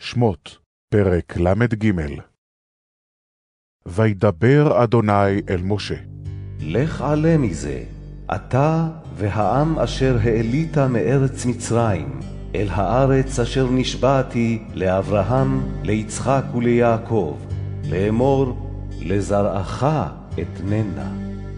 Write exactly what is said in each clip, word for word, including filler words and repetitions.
שמות, פרק למד ג'. וידבר אדוני אל משה. לך עלה מזה, אתה והעם אשר העלית מארץ מצרים, אל הארץ אשר נשבעתי לאברהם, ליצחק וליעקב, לאמור, לזרעך אתננה.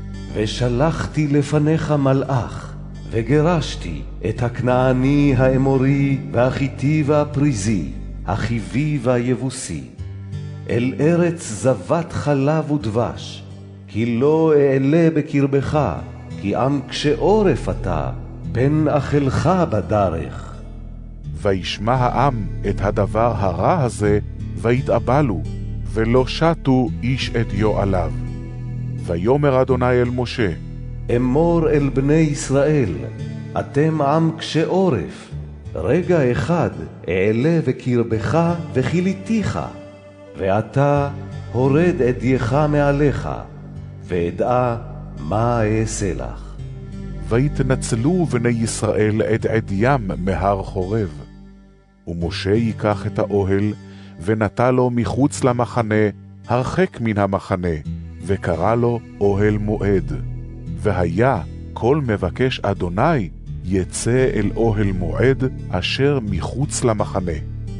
ושלחתי לפניך מלאך, וגרשתי את הכנעני האמורי והחיתי והפריזי, החיבי והיבוסי, אל ארץ זבת חלב ודבש, כי לא אעלה בקרבך, כי עם קשה עורף אתה, פן אכלך בדרך. וישמע העם את הדבר הרע הזה, ויתאבלו, ולא שתו איש את יועליו. ויאמר אדוני אל משה, אמור אל בני ישראל, אתם עם קשה עורף, רגע אחד אעלה בקרבך וכיליתיך, ואתה הורד אדייך מעליך, ואדע מה אעשה לך. ויתנצלו בני ישראל את עדיים מהר חורב. ומשה ייקח את האוהל, ונטע לו מחוץ למחנה, הרחק מן המחנה, וקרא לו אוהל מועד. והיה כל מבקש אדוני יצא אל אוהל מועד אשר מחוץ למחנה.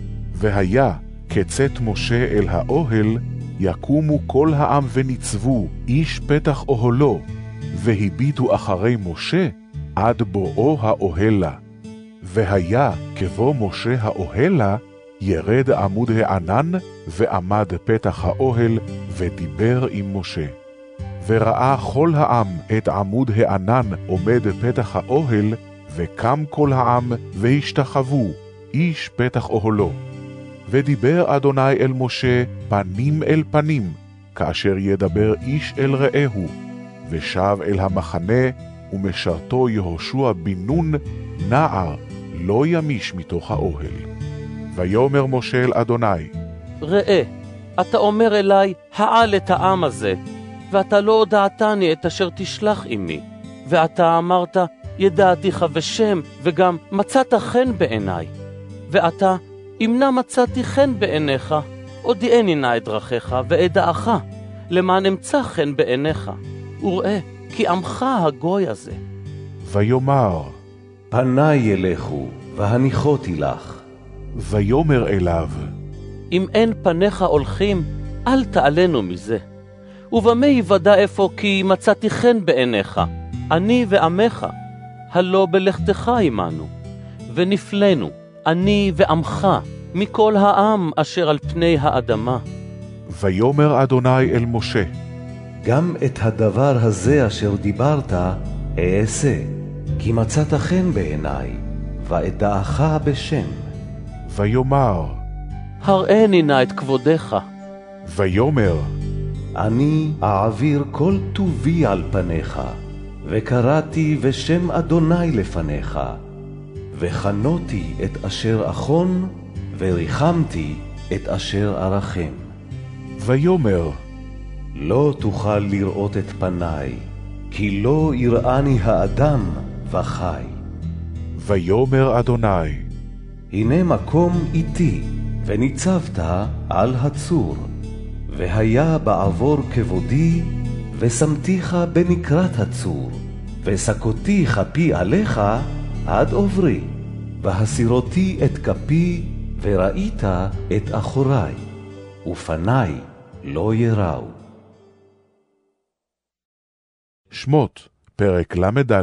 והיה כצאת משה אל האוהל, יקומו כל העם וניצבו איש פתח אוהלו, והביטו אחרי משה עד בואו האוהלה. והיה כבוא משה האוהלה, ירד עמוד הענן, ועמד פתח האוהל, ודיבר עם משה. וראה כל העם את עמוד הענן עומד פתח האוהל, וקם כל העם והשתחוו, איש פתח אוהלו. ודיבר אדוני אל משה פנים אל פנים, כאשר ידבר איש אל רעהו, ושב אל המחנה, ומשרתו יהושע בן נון, נער, לא ימיש מתוך האוהל. ויאמר משה אל אדוני, ראה, אתה אומר אלי, העל את העם הזה, ואתה לא הודעתני את אשר תשלח עמי. ואתה אמרת, ידעתיך בשם, וגם מצאת חן בעיני. ואתה, אם נא מצאתי חן בעיניך, הודיעני נא את דרכיך ואדעך, למען אמצא חן בעיניך. וראה, כי עמך הגוי הזה. ויאמר, פני ילכו, והניחותי לך. ויאמר אליו, אם אין פניך הולכים, אל תעלנו מזה. ובמה יוודע אפוא כי מצאתי חן בעיניך, אני ועמך, הלא בלכתך עמנו, ונפלנו, אני ועמך, מכל העם אשר על פני האדמה. ויאמר אדוני אל משה, גם את הדבר הזה אשר דיברת, אעשה, כי מצאת חן בעיני, ואדעך בשם. ויאמר, הראני נא את כבודך. ויאמר, אני אעביר כל טובי על פניך, וקראתי בשם אדוני לפניך, וחנותי את אשר אחון, וריחמתי את אשר ארחם. ויאמר, לא תוכל לראות את פניי, כי לא יראני האדם וחי. ויאמר אדוני, הנה מקום איתי, וניצבת על הצור, והיה בעבור כבודי, ושמתיך בנקרת הצור, וסקותי כפי עליך עד עוברי, והסירותי את כפי, וראית את אחורי, ופני לא יראו. שמות, פרק למד.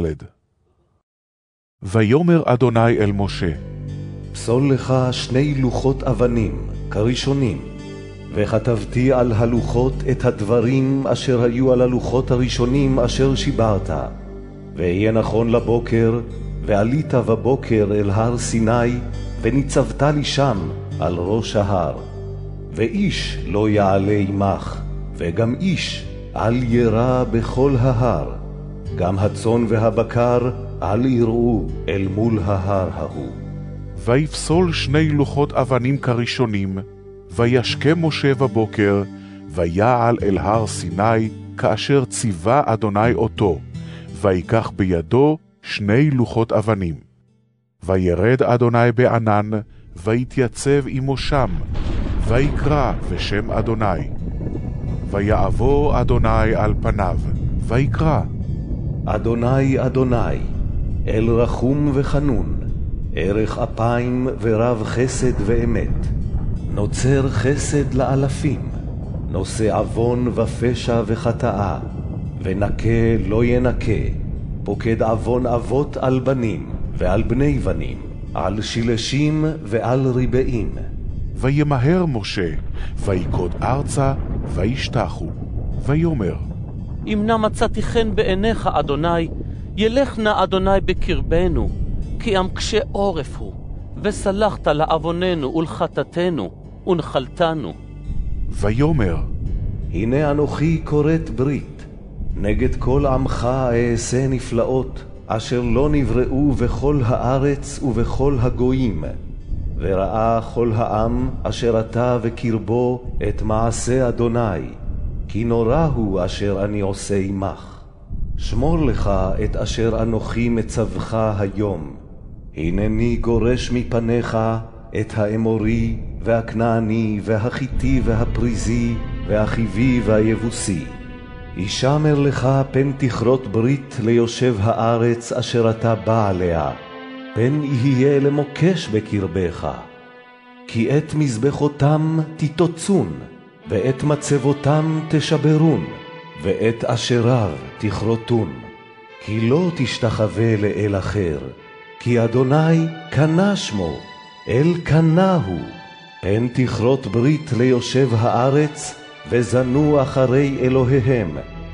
ויאמר אדוני אל משה, פסול לך שני לוחות אבנים, כראשונים, וכתבתי על הלוחות את הדברים אשר היו על הלוחות הראשונים אשר שיברת. ויהיה נכון לבוקר, ועלית בבוקר אל הר סיני, וניצבת לי שם על ראש ההר. ואיש לא יעלה עמך, וגם איש אל ירא בכל ההר. גם הצאן והבקר אל יראו אל מול ההר ההוא. ויפסול שני לוחות אבנים כראשונים, וישקה משה בבוקר, ויעל אל הר סיני, כאשר ציווה אדוני אותו, ויקח בידו שני לוחות אבנים. וירד אדוני בענן, ויתייצב עמו שם, ויקרא בשם אדוני. ויעבור אדוני על פניו, ויקרא, אדוני אדוני, אל רחום וחנון, ערך אפיים ורב חסד ואמת, נוצר חסד לאלפים, נושא עוון ופשע וחטאה, ונקה לא ינקה, פוקד עוון אבות על בנים ועל בני בנים, על שילשים ועל ריבעים. וימהר משה, ויקוד ארצה, וישתחו, ויאמר, אם נא מצאתי חן בעיניך, אדוני, ילך נא אדוני בקרבנו, כי עם קשה עורף הוא, וסלחת לעווננו ולחטאתנו, ונחלתנו. ויאמר, הנה אנוכי כורת ברית, נגד כל עמך אעשה נפלאות, אשר לא נבראו בכל הארץ ובכל הגויים. וראה כל העם אשר אתה וקרבו את מעשה אדוני, כי נורא הוא אשר אני עושה עמך. שמור לך את אשר אנוכי מצווך היום. הנני גורש מפניך את האמורי והכנעני והחיתי והפריזי והחיבי והיבוסי. ישמר לך פן תכרות ברית ליושב הארץ אשר אתה בא עליה, פן יהיה למוקש בקרבך. כי את מזבחותם תתוצון, ואת מצבותם תשברון, ואת אשריו תכרותון. כי לא תשתחווה לאל אחר, כי אדוני קנה שמו, אל קנה הוא. פן תכרות ברית ליושב הארץ, וזנו אחרי אלוהיהם,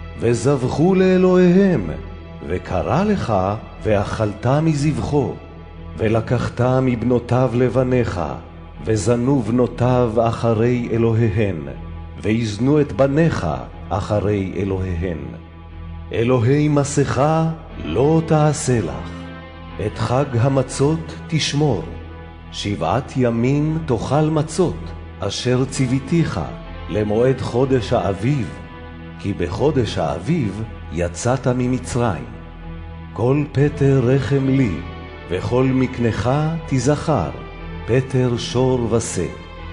וזבחו לאלוהיהם. וקרא לך, ואכלת מזבחו, ולקחת מבנותיו לבניך, וזנו בנותיו אחרי אלוהיהן, ויזנו את בניך אחרי אלוהיהן. אלוהי מסכה לא תעשה לך, את חג המצות תשמור, שבעת ימים תאכל מצות, אשר ציוויתיך, למועד חודש האביב, כי בחודש האביב יצאת ממצרים. כל פטר רחם לי, וכל מקנך תזכר, פטר שור ושה.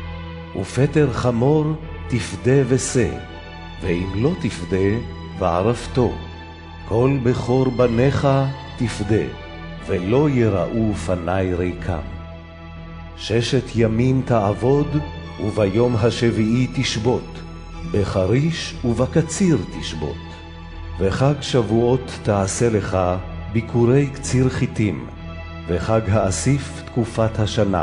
ופטר חמור תפדה ושה, ואם לא תפדה, וערפתו. כל בכור בניך תפדה, ולא יראו פני ריקם. ששת ימים תעבוד, וביום השביעי תשבות, בחריש ובקציר תשבות. וחג שבועות תעשה לך ביקורי קציר חיטים, וחג האסיף תקופת השנה.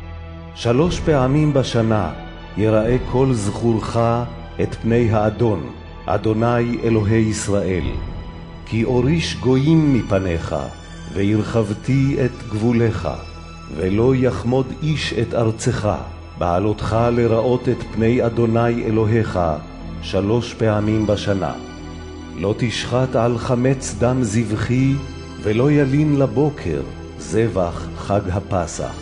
שלוש פעמים בשנה יראה כל זכורך את פני האדון, אדוני אלוהי ישראל. כי אוריש גויים מפניך, והרחבתי את גבולך, ולא יחמוד איש את ארצך, בעלותך לראות את פני אדוני אלוהיך שלוש פעמים בשנה. לא תשחט על חמץ דם זבחי, ולא ילין לבוקר זבח חג הפסח.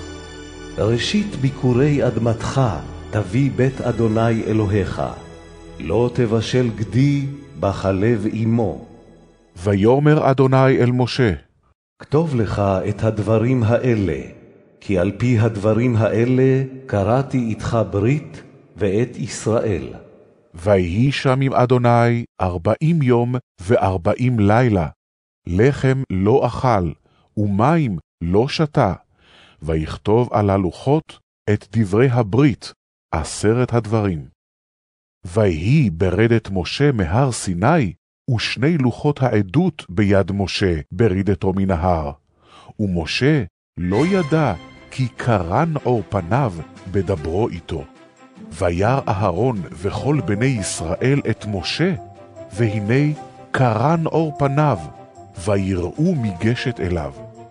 ראשית ביקורי אדמתך תביא בית אדוני אלוהיך. לא תבשל גדי בחלב אמו. ויאמר אדוני אל משה, כתוב לך את הדברים האלה, כי על פי הדברים האלה קראתי איתך ברית ואת ישראל. ויהי שם עם אדוני ארבעים יום וארבעים לילה, לחם לא אכל, ומים לא שתה, ויכתוב על הלוחות את דברי הברית, עשרת הדברים. ויהי ברדת משה מהר סיני, ושני לוחות העדות ביד משה ברדתו מנהר. ומשה לא ידע כי קרן אור פניו בדברו איתו. וירא אהרון וכל בני ישראל את משה, והנה קרן אור פניו, ויראו מגשת אליו.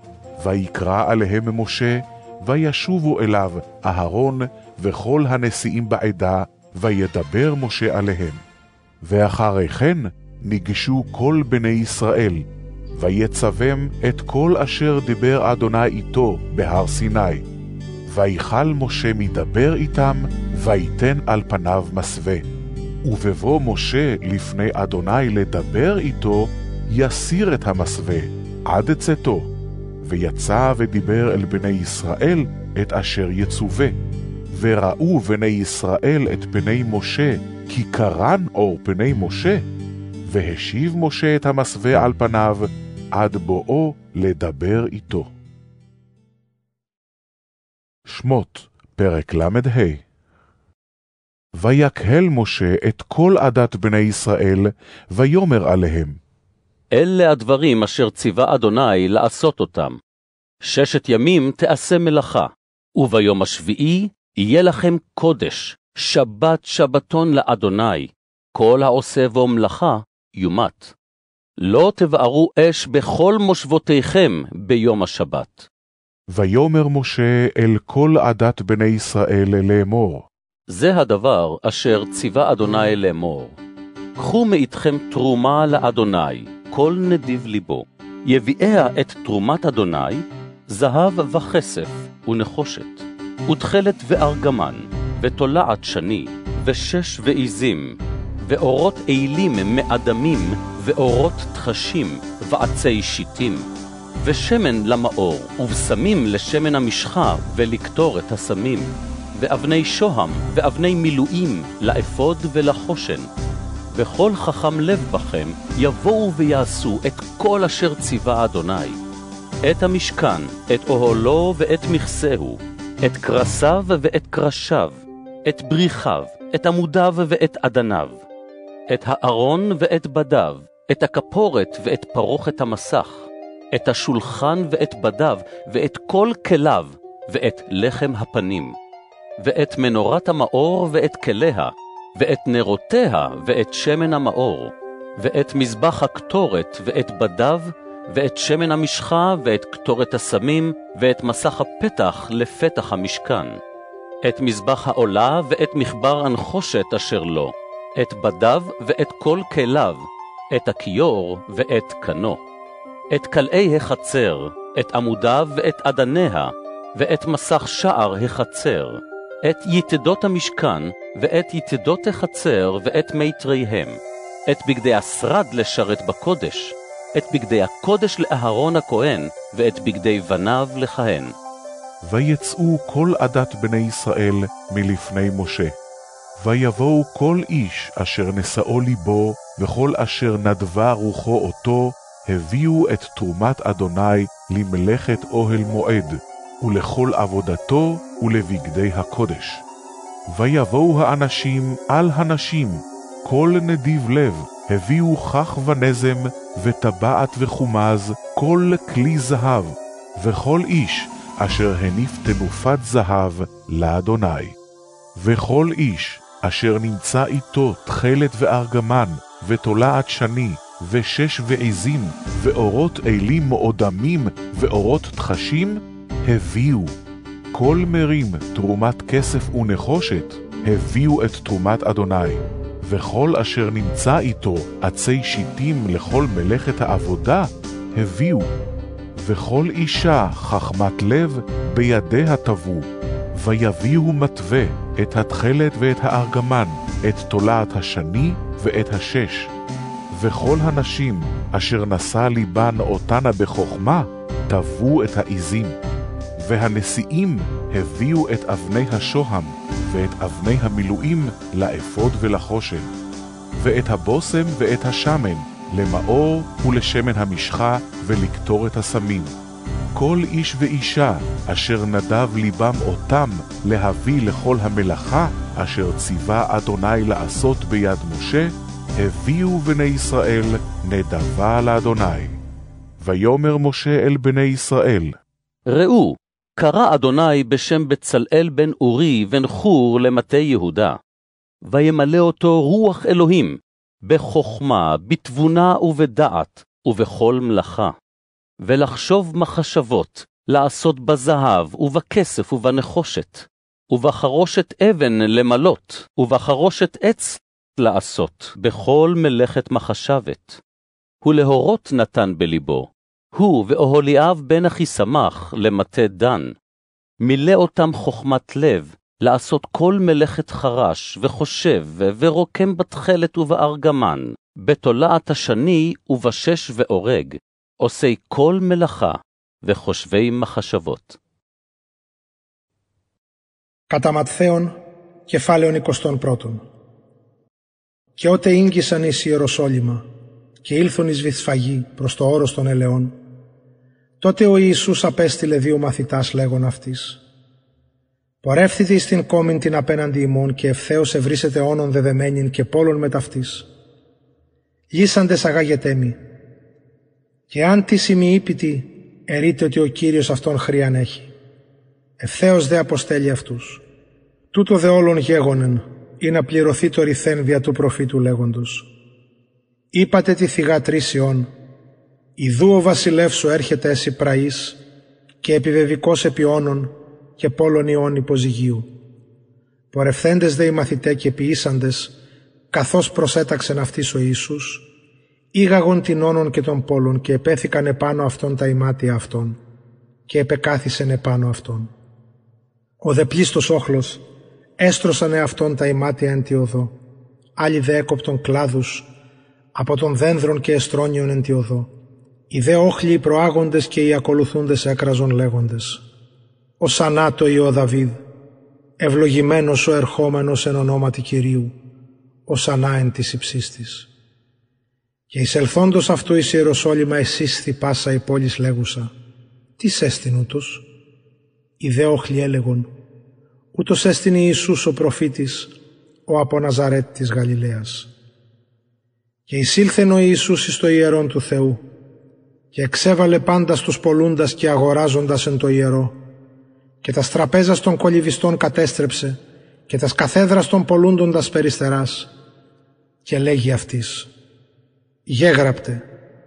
ויקרא עליהם משה, וישובו אליו אהרון וכל הנשיאים בעדה, וידבר משה עליהם. ואחרי כן ניגשו כל בני ישראל, ויצבם את כל אשר דיבר אדוני איתו בהר סיני. ויחל משה מדבר איתם, ויתן על פניו מסווה. ובבוא משה לפני אדוני לדבר איתו, יסיר את המסווה עד צאתו. ויצא ודיבר אל בני ישראל, את אשר יצווה. וראו בני ישראל את פני משה, כי קרן אור פני משה. והשיב משה את המסווה על פניו, עד בואו לדבר איתו. שמות, פרק למד ה'. ויקהל משה את כל עדת בני ישראל, ויאמר עליהם. אלה הדברים אשר ציווה אדוני לעשות אותם. ששת ימים תעשה מלאכה, וביום השביעי יהיה לכם קודש, שבת שבתון לאדוני. כל העושה בו מלאכה יומת. לא תבערו אש בכל מושבותיכם ביום השבת. ויאמר משה אל כל עדת בני ישראל לאמור. זה הדבר אשר ציווה אדוני לאמור. קחו מאיתכם תרומה לאדוני, כל נדיב ליבו. יביאיה את תרומת אדוני, זהב וכסף ונחושת, ותכלת וארגמן, ותולעת שני, ושש ועיזים, ואורות אילים מאדמים, ואורות תחשים, ועצי שיטים, ושמן למאור, ובשמים לשמן המשחה, ולקטור את הסמים, ואבני שוהם, ואבני מילואים, לאפוד ולחושן. וכל חכם לב בכם יבואו ויעשו את כל אשר ציווה אדוני. את המשכן, את אוהלו ואת מכסהו, את קרסיו ואת קרשיו, את בריחיו, את עמודיו ואת עדניו, את הארון ואת בדיו, את הכפורת ואת פרוכת המסך, את השולחן ואת בדיו ואת כל כליו, ואת לחם הפנים, ואת מנורת המאור ואת כליה, ואת נרותיה ואת שמן המאור, ואת מזבח הקטורת ואת בדיו, ואת שמן המשחה ואת קטורת הסמים, ואת מסך הפתח לפתח המשכן, את מזבח העולה ואת מחבר הנחושת אשר לו, את בדיו ואת כל כליו, את הכיור ואת קנו, את כלאי החצר, את עמודיו ואת עדניה, ואת מסך שער החצר, את יתדות המשכן, ואת יתדות החצר, ואת מיתריהם, את בגדי השרד לשרת בקודש, את בגדי הקודש לאהרון הכהן, ואת בגדי בניו לכהן. ויצאו כל עדת בני ישראל מלפני משה. ויבואו כל איש אשר נשאו ליבו, וכל אשר נדבה רוחו אותו, הביאו את תרומת אדוני למלאכת אוהל מועד, ולכל עבודתו ולבגדי הקודש. ויבואו האנשים על הנשים, כל נדיב לב, הביאו כך ונזם, וטבעת וחומז, כל כלי זהב, וכל איש אשר הניף תנופת זהב לאדוני. וכל איש אשר נמצא איתו תכלת וארגמן, ותולעת שני, ושש ועזים, ואורות אילים מאודמים, ואורות תחשים, הביאו. כל מרים תרומת כסף ונחושת, הביאו את תרומת אדוני. וכל אשר נמצא איתו עצי שיטים לכל מלאכת העבודה, הביאו. וכל אישה חכמת לב בידיה תבו, ויביאו מתווה את התכלת ואת הארגמן, את תולעת השני ואת השש. וכל הנשים אשר נשא ליבן אותנה בחוכמה, תבו את העיזים. והנשיאים הביאו את אבני השוהם, ואת אבני המילואים לאפוד ולחושן, ואת הבוסם ואת השמן, למאור ולשמן המשחה ולקטור את הסמים. כל איש ואישה אשר נדב ליבם אותם להביא לכל המלאכה אשר ציווה אדוני לעשות ביד משה, הביאו בני ישראל נדבה לאדוני. ויאמר משה אל בני ישראל, ראו, קרא אדוני בשם בצלאל בן אורי בן חור למטה יהודה, וימלא אותו רוח אלוהים, בחוכמה, בתבונה ובדעת, ובכל מלאכה, ולחשוב מחשבות, לעשות בזהב ובכסף ובנחושת, ובחרושת אבן למלות, ובחרושת עץ לעשות, בכל מלאכת מחשבת. ולהורות נתן בליבו, הוא ואוהליאב בן אחיסמך למטה דן. מילא אותם חוכמת לב, לעשות כל מלאכת חרש וחושב ורוקם בתכלת ובארגמן, בתולעת השני ובשש ואורג, עושי כל מלאכה וחושבי מחשבות. Κατά Ματθαίον, κεφάλαιον εικοστών πρώτον. Και ότε ήγγισαν εις Ιεροσόλυμα και ήλθον εις Βηθσφαγή προς το όρος των ελαιών, τότε ο Ιησούς απέστειλε δύο μαθητάς λέγον αυτής: «Πορεύθητε εις την κόμην την απέναντι ημών και ευθέως ευρύσετε όνον δεδεμένην και πόλων με ταυτής. Λύσαντες αγάγετέ μη. Και αν τι ημιείπητη ερείτε ότι ο Κύριος αυτόν χρείαν έχει. Ευθέως δε αποστέλει αυτούς. Τούτο δε όλων γέγονεν, ή να πληρωθεί το ρηθέν δια του προφήτου λέγοντος. Είπατε τη θυγατρής Ιών, ιδού ο βασιλεύς σου έρχεται έσυ πραής και επιβεβικός επί όνων και πόλων Ιών υποζυγίου. Πορευθέντες δε οι μαθητέ και ποιήσαντες, καθώς προσέταξεν αυτής ο Ιησούς, ήγαγον την όνων και των πόλων και επέθηκαν επάνω αυτών τα ημάτια αυτών και επεκάθισεν επάνω αυτών. Ο δε πλήστος όχλος έστρωσαν εαυτόν τα ημάτια εν τη οδό, άλλοι δε έκοπτον κλάδους από των δένδρων και εστρόνιων εν τη οδό. Οι δε όχλοι οι προάγοντες και οι ακολουθούντες έκραζον λέγοντες: «Ωσαννά το Υιό Δαβίδ, ευλογημένος ο ερχόμενος εν ονόματι Κυρίου, ωσαννά εν της υψίστης». Και εισελθόντος αυτού εις Ιεροσόλυμα εσύσθη πάσα η πόλης λέγουσα: «Τίς έστιν ούτως?» Οι δε όχλοι έλεγον: «Ούτως έστιν Ιησούς ο προφήτης, ο από Ναζαρέτ της Γαλιλαίας». Και εισήλθεν ο Ιησούς εις το ιερόν του Θεού και εξέβαλε πάντα στους πολλούντας και αγοράζοντας εν το ιερό, και τας τραπέζας των κολυβιστών κατέστρεψε και τας καθέδρας των πολλούντοντας περιστεράς, και λέγει αυτής: «Γέγραπτε,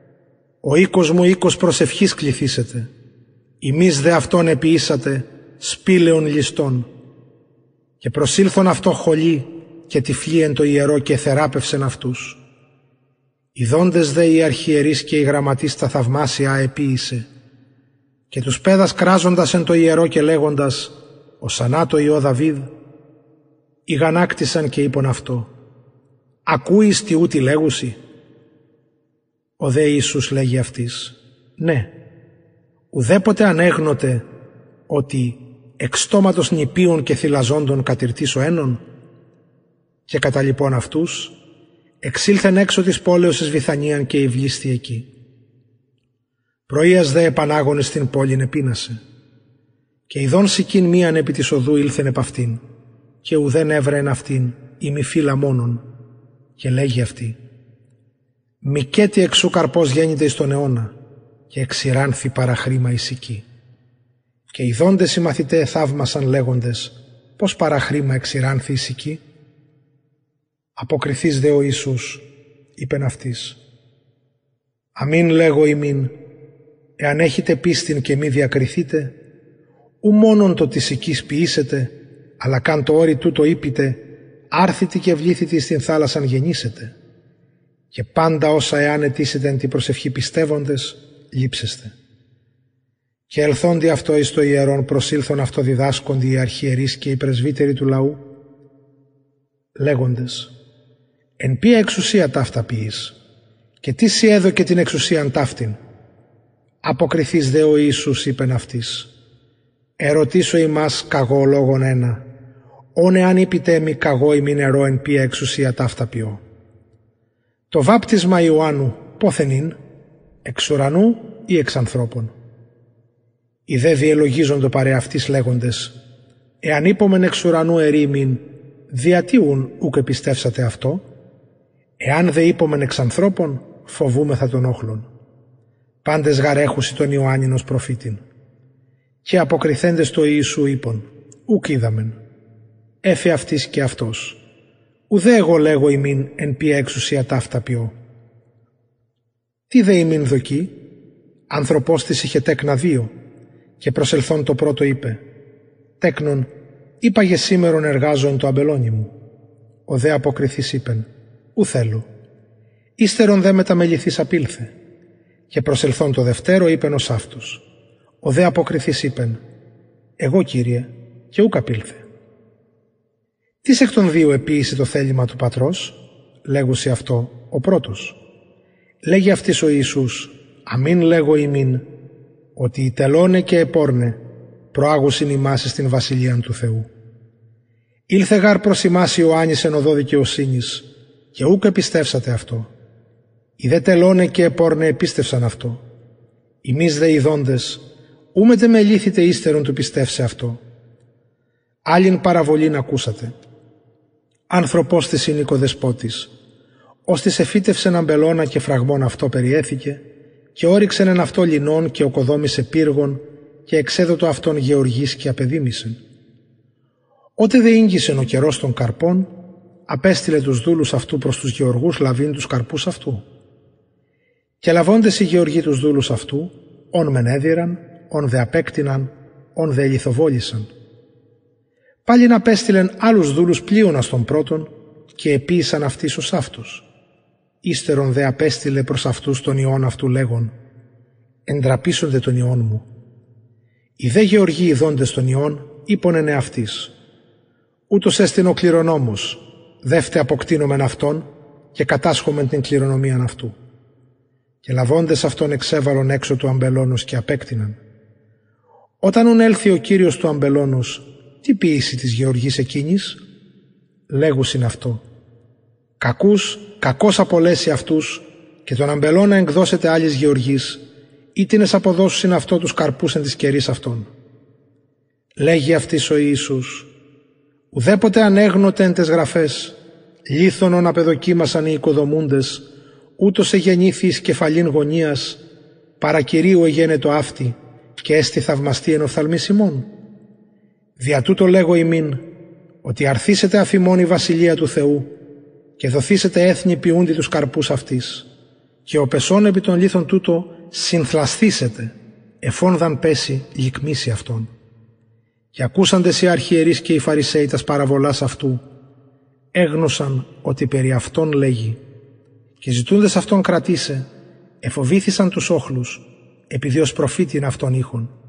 ο οίκος μου οίκος προσευχής κληθήσετε, ημείς δε αυτόν επιήσατε σπήλαιον ληστών». Και προσήλθον αυτό χολή και τυφλή εν το ιερό και θεράπευσεν αυτούς. Ιδώντες δε οι αρχιερείς και οι γραμματείς τα θαυμάσια επίησε, και τους πέδας κράζοντας εν το ιερό και λέγοντας «Ωσαννά το Υιό Δαβίδ», ηγανάκτησαν και είπον αυτό: «Ακούεις τι ούτι λέγουσι?» Ο δε Ιησούς λέγει αυτής: «Ναι, ουδέποτε ανέγνοτε ότι εξ στόματος νηπίων και θυλαζόντων κατηρτήσω ένων?» Και κατά λοιπόν αυτούς εξήλθεν έξω της πόλεως εις Βηθανίαν και ευλίσθη εκεί. Πρωίας δε επανάγων στην πόλην επίνασε, και ειδών σικήν μίαν επί της οδού ήλθεν επ' αυτήν, και ουδέν έβρεν αυτήν η μη φύλλα μόνον, και λέγει αυτή: «Μικέτι εξού καρπός γέννηται εις τον αιώνα, και εξηράνθη παραχρήμα η σική». Και ειδώντες οι μαθητέ θαύμασαν λέγοντες: «Πώς παραχρήμα εξηράνθη η σική?» Αποκριθείς δε ο Ιησούς είπεν αυτής: «Αμήν λέγω ημίν, εάν έχετε πίστην και μη διακριθείτε, ου μόνον το της οικής ποιήσετε, αλλά καν το όρι τούτο είπετε, άρθητη και βλήθητη στην θάλασσαν γεννήσετε. Και πάντα όσα εάν αιτήσετε εν την προσευχή πιστεύοντες, λείψεστε». Και ελθόντι αυτό εις το ιερόν προσήλθον αυτό διδάσκοντι οι αρχιερείς και οι πρεσβύτεροι του λαού, λέγοντες: «Εν ποια εξουσία ταύτα ποιείς, και τι σοι έδωκε την εξουσίαν ταύτην?» Αποκριθείς δε ο Ιησούς είπεν αυτής: «Ερωτήσω ημάς καγώ λόγον ένα, όν εάν είπητε μη καγώ ημίν ερώ εν ποια εξουσία ταύτα ποιώ. Το βάπτισμα Ιωάννου πόθεν ειν, εξ ουρανού ή εξ ανθρώπων?» Οι δε διελογίζοντο παρέ αυτής λέγοντες: «Εάν είπομεν εξ ουρανού ερήμην, διατί ουν ουκ επιστεύσατε αυτό? Εάν δε είπομεν εξ ανθρώπων, φοβούμεθα τον όχλον. Πάντες γαρέχουσι τον Ιωάννινος προφήτην». Και αποκριθέντες το Ιησού είπον: «Ουκ είδαμεν». Έφε αυτής και αυτός: «Ουδέ εγώ λέγω ημίν εν ποια εξουσία ταύτα ποιώ». Τι δε ημίν δοκεί? Ανθρωπός της είχε τέκνα δύο, και προσελθόν το πρώτο είπε: «Τέκνον, είπαγε σήμερον εργάζον το αμπελόνι μου». Ο δε αποκριθής είπεν: «Ου θέλω». Ύστερον δε μεταμεληθής απήλθε. Και προσελθόν το δευτέρο είπεν ως αυτούς. Ο δε αποκριθής είπεν: «Εγώ, Κύριε, και ούκ απήλθε». «Τις εκ των δύο επίησε το θέλημα του πατρός?» Λέγουσι αυτό ο πρώτος. Λέγει αυτής ο Ιησούς: «Αμήν λέγω ημίν, ότι οι τελώνε και επόρνε προάγουσιν ημάς στην βασιλείαν του Θεού. Ήλθε γάρ προς ημάς Ιωάννης εν οδό δικαιοσύνης, και ούκ επιστεύσατε αυτό. Οι δε τελώνε και επόρνε επίστευσαν αυτό. Ημείς δε ειδώντες, ούμετε με λύθητε ύστερον του πιστεύσε αυτό. Άλλην παραβολήν ακούσατε. Άνθρωπος της είναι οικοδεσπότης, ως της εφύτευσεν αμπελώνα και φραγμόν αυτό περιέθηκε, και όριξεν εν αυτό λινών και οκοδόμησε πύργων, και εξέδωτο αυτόν γεωργής και απεδίμησεν. Ότε δε ήγγισεν ο καιρός των καρπών, απέστειλε τους δούλους αυτού προς τους γεωργούς λαβήν τους καρπούς αυτού. Και λαβώντες οι γεωργοί τους δούλους αυτού, ον μεν έδιραν, ον δε απέκτηναν, ον δε λιθοβόλησαν. Πάλιν απέστειλεν άλλους δούλους πλείονας των πρώτων, και επίησαν αυτοίς ως αυτούς. Ύστερον δε απέστειλε προς αυτούς τον ιόν αυτού λέγον, εντραπήσονται τον ιόν μου. Οι δε γεωργοί ειδώντες τον ιόν, είπον εν εαυτοίς, ούτως έστειν ο κληρονόμος, δεύτε αποκτήνομεν αυτόν και κατάσχομεν την κληρονομίαν αυτού. Και λαβώντες αυτόν εξέβαλον έξω του αμπελώνος και απέκτηναν. Όταν ουν έλθει ο κύριος του αμπελώνος, τι ποιήσει της γεωργής εκείνης? Λέγουσιν αυτό, κακούς, κακώς απολέσει αυτούς και τον αμπελώνα εκδώσετε άλλης γεωργής, ήτινες αποδώσουσιν αυτό τους καρπούς εν της καιρής αυτών. Λέγει αυτής ο Ιησούς, ουδέποτε ανέγνωτε εν τες γραφές, λίθωνον απεδοκίμασαν οι οικοδομούντες, ούτως εγεννήθη εις κεφαλήν γωνίας, παρά Κυρίου εγένετο αύτη, και έστι θαυμαστή εν οφθαλμής ημών. Δια τούτο λέγω ημίν, ότι αρθήσετε αφημών η βασιλεία του Θεού, και δοθήσετε έθνη ποιούντι τους καρπούς αυτής, και ο πεσόν επί των λίθων τούτο συνθλασθήσετε, εφόν δαν πέσει λυκμίσει αυτόν. Και ακούσαντες οι αρχιερείς και οι Φαρισαίοι τας παραβολάς αυτού, έγνωσαν ότι περί αυτόν λέγει, και ζητούντες αυτόν κρατήσε, εφοβήθησαν τους όχλους, επειδή ως προφήτην αυτόν είχον.